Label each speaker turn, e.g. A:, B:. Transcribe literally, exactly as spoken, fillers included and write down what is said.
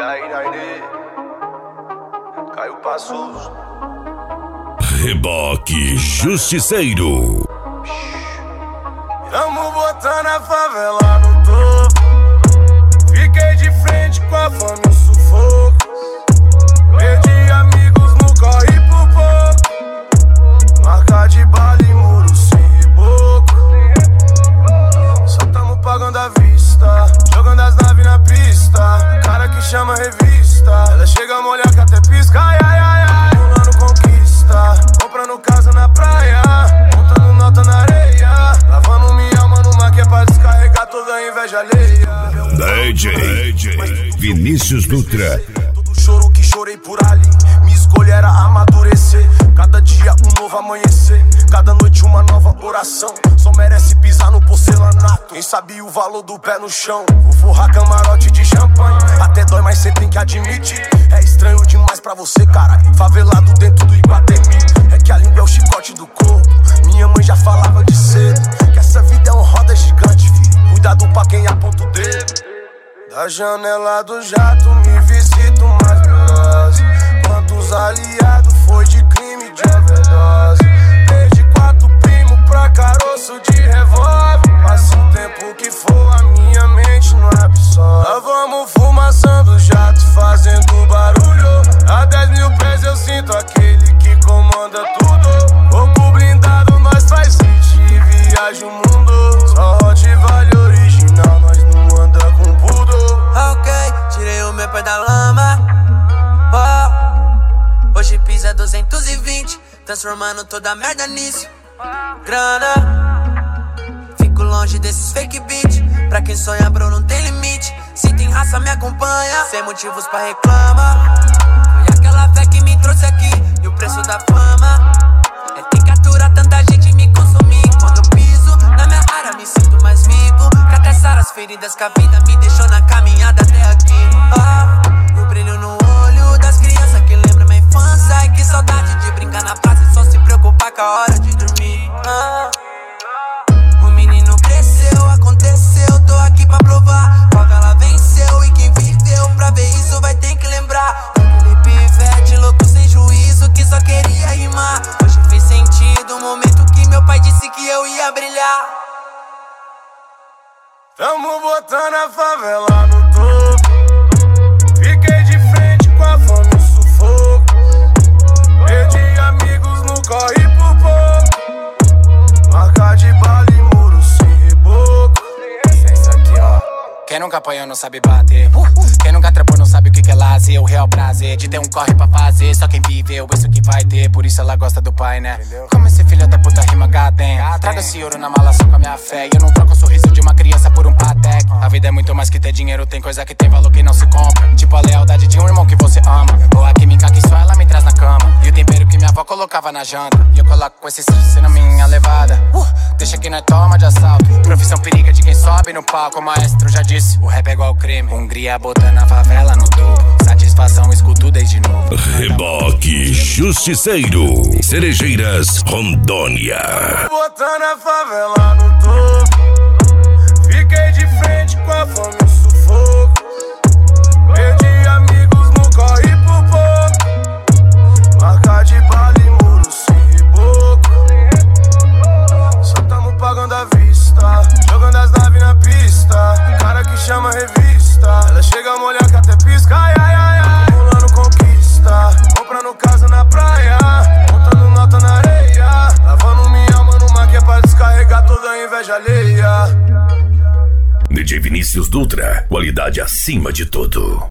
A: E aí, Nainê? Caiu Passos.
B: Reboque Justiceiro.
A: Tamo botando a favela no topo. Fiquei de frente com a fome e o sufoco. Perdi amigos no corre por pouco. Marca de bala e muro sem reboco. Só tamo pagando à vista, jogando as naves na pista. Cara que chama revista, ela chega a molhar que até pisca. Ai, ai, ai, ai. Pulando conquista, comprando casa na praia, montando nota na areia, lavando minha alma no mar que é pra descarregar toda a inveja alheia.
B: D J, D J Vinícius Dutra.
A: Todo choro que chorei por ali, minha escolha era amadurecer. Cada dia um novo amanhecer, cada noite uma nova oração. Só merece pisar no porcelanato, quem sabe o valor do pé no chão. Vou forrar camarote de champanhe, até dói, mas cê tem que admitir. É estranho demais pra você, cara, favelado dentro do Iguatemi. É que a língua é o chicote do corpo, minha mãe já falava de cedo que essa vida é uma roda gigante, filho. Cuidado pra quem aponta o dedo. Da janela do jato me visita umas veloz. Quantos aliados foi de crime de overdose. Perdi quatro primos pra caroço de revólver. Passa o tempo que for, a minha mente não absorve. Lá vamos fumaçando jato, fazendo barulho. A dez mil pés eu sinto aquele que comanda tudo. Corpo blindado, nós faz hit e viaja o mundo. Só hot vale original, nós não anda com pudor.
C: Ok, tirei o meu pé da lama. Oh, hoje pisa duzentos e vinte, transformando toda a merda nisso. Grana, fico longe desses fake beat. Pra quem sonha, bro, não tem limite. Se tem raça, me acompanha, sem motivos pra reclama. Foi aquela fé que me trouxe aqui, e o preço da fama é ter que aturar tanta gente me consumir. Quando eu piso na minha área, me sinto mais vivo. Pra testar as feridas que a vida me deixou na caminhada até aqui. Ah, o brilho no olho das crianças que lembram minha infância. Ai, que saudade de brincar na praça e só se preocupar com a hora de dormir. Ah, o menino cresceu, aconteceu, tô aqui pra provar. Favela venceu e quem viveu pra ver isso vai ter que lembrar. Aquele pivete louco sem juízo que só queria rimar. Hoje fez sentido o momento que meu pai disse que eu ia brilhar.
A: Tamo botando a favela no topo. Fiquei de frente com a fome e o sufoco. Perdi amigos no corre por pouco. Marca de bala e muro sem reboco.
D: Isso aqui, ó. Quem nunca apanhou não sabe bater. Quem nunca trepou não sabe o que é lazer. O real prazer de ter um corre pra fazer. Só quem viveu, isso que vai ter. Por isso ela gosta do pai, né? Entendeu? Como esse filho da puta rima gadem. Traga esse ouro na mala só com a minha fé. E eu não troco o sorriso de uma criança por um Patek. A vida é muito mais que ter dinheiro. Tem coisa que tem valor que não se compra. Tipo a lealdade de um irmão que você ama. Ou a química que só ela me traz na cama. E o tempero que minha avó colocava na janta. E eu coloco com esse sucesso na minha levada. uh, Deixa que nós toma de assalto. Profissão periga de quem sobe no palco. O maestro já disse, o rap é igual crime. Hungria botando a favela no topo. Satisfação, escuto desde novo.
B: Reboque Justiceiro. Cerejeiras, Rondônia.
A: Botando a favela no topo. Fiquei de frente com a fome e o sufoco. Perdi amigos no corre por pouco. Marca de bala e muro sem reboco. Só tamo pagando à vista, jogando as naves na pista. Cara que chama revista, ela chega a molhar que até pisca. Ai, ai, ai, ai. Pulando conquista, comprando casa na praia, montando nota na areia, lavando minha alma no mar que é pra descarregar toda a inveja alheia.
B: D J Vinícius Dutra, qualidade acima de tudo.